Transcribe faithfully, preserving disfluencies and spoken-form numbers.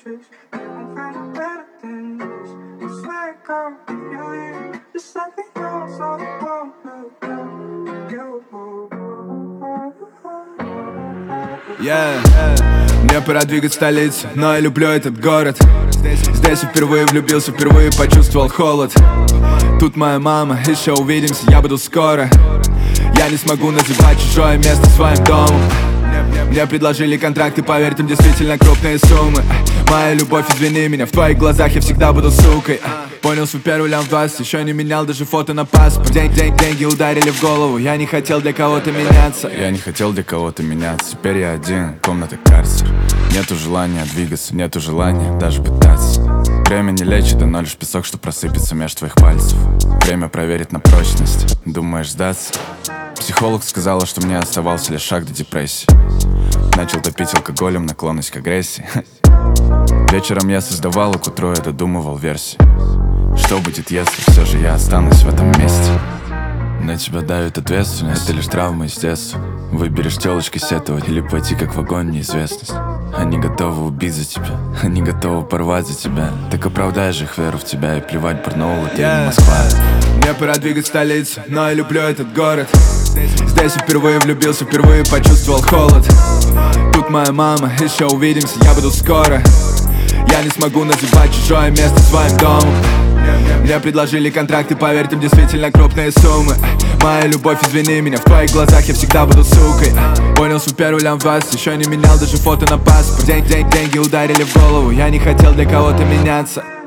chase. You won't find it better than this. I swear, girl, if you leave, just let me know so I won't look at you. Yeah. Мне пора двигать столицу, но я люблю этот город. Здесь я впервые влюбился, впервые почувствовал холод. Тут моя мама, еще увидимся, я буду скоро. Я не смогу называть чужое место своим домом. Мне предложили контракт, и поверь, там действительно крупные суммы. Моя любовь, извини меня, в твоих глазах я всегда буду сукой. Понял свой первый лям в двадцать, еще не менял даже фото на паспорт. День, день, деньги ударили в голову, я не хотел для кого-то меняться. Я не хотел для кого-то меняться, теперь я один, комната карцер. Нету желания двигаться, нету желания даже пытаться. Время не лечит, да но лишь песок, что просыпется меж твоих пальцев. Время проверит на прочность, думаешь сдаться? Психолог сказала, что мне оставался лишь шаг до депрессии. Начал топить алкоголем, наклонность к агрессии. Вечером я создавал, а к утру я додумывал версии. Что будет, если все же я останусь в этом месте? На тебя давит ответственность, это лишь травма из детства. Выберешь телочкой сетовать или пойти как в огонь неизвестность. Они готовы убить за тебя, они готовы порвать за тебя. Так оправдай же их веру в тебя, и плевать Барнаул, это yeah. не Москва. Мне пора двигать столицу, но я люблю этот город. Здесь я впервые влюбился, впервые почувствовал холод. Тут моя мама, еще увидимся, я буду скоро. Я не смогу называть чужое место своим домом. Мне предложили контракт, и поверь, там действительно крупные суммы. Моя любовь, извини меня, в твоих глазах я всегда буду сукой. Понял свой первый лям в двадцать, еще не менял даже фото на паспорт. День, день, деньги ударили в голову, я не хотел для кого-то меняться.